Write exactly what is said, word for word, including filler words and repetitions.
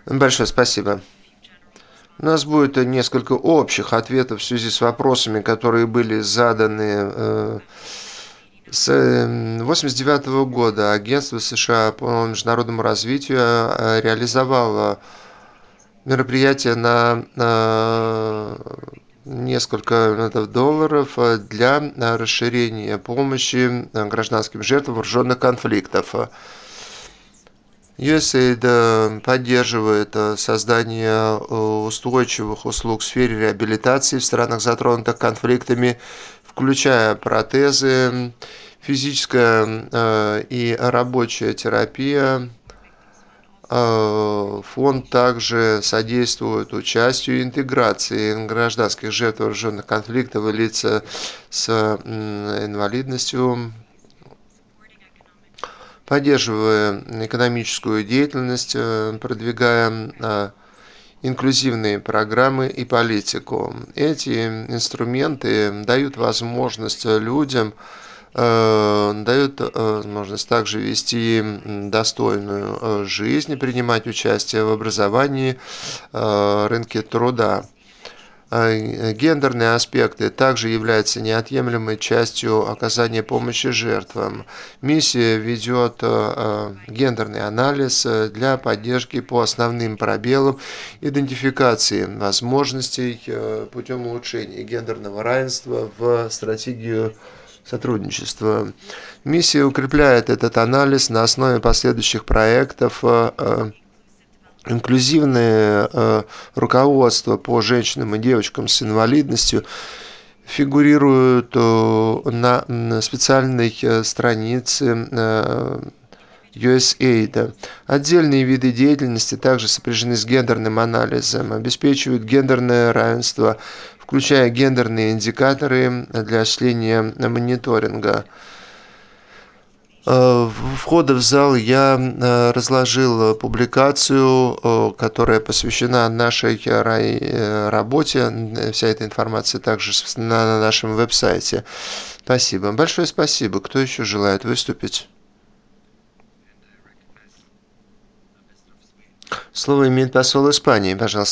Большое спасибо. У нас будет несколько общих ответов в связи с вопросами, которые были заданы. э, С восемьдесят девятого года Агентство США по международному развитию э, реализовало мероприятие на э, несколько миллионов долларов э, для э, расширения помощи э, гражданским жертвам вооруженных конфликтов. ю эс эй ай ди э, поддерживает э, создание э, устойчивых услуг в сфере реабилитации в странах, затронутых конфликтами, включая протезы, физическая э, и рабочая терапия. Э, Фонд также содействует участию и интеграции гражданских жертв вооруженных конфликтов и лиц с инвалидностью, поддерживая экономическую деятельность, э, продвигая э, инклюзивные программы и политику. Эти инструменты дают возможность людям, э, дают э, возможность также вести достойную э, жизнь и принимать участие в образовании, э, рынке труда. Э, Гендерные аспекты также являются неотъемлемой частью оказания помощи жертвам. Миссия ведет э, гендерный анализ э, для поддержки по основным пробелам идентификации возможностей э, путем улучшения гендерного равенства в стратегию сотрудничества. Миссия укрепляет этот анализ на основе последующих проектов. э, Инклюзивное э, руководство по женщинам и девочкам с инвалидностью фигурируют э, на, на специальной э, странице э, ю эс эй ай ди. Отдельные виды деятельности также сопряжены с гендерным анализом, обеспечивают гендерное равенство, включая гендерные индикаторы для осуществления мониторинга. У входа в зал я э, разложил публикацию, э, которая посвящена нашей э, работе. Вся эта информация также на нашем веб-сайте. Спасибо. Большое спасибо. Кто еще желает выступить? Слово имеет посол Испании, пожалуйста.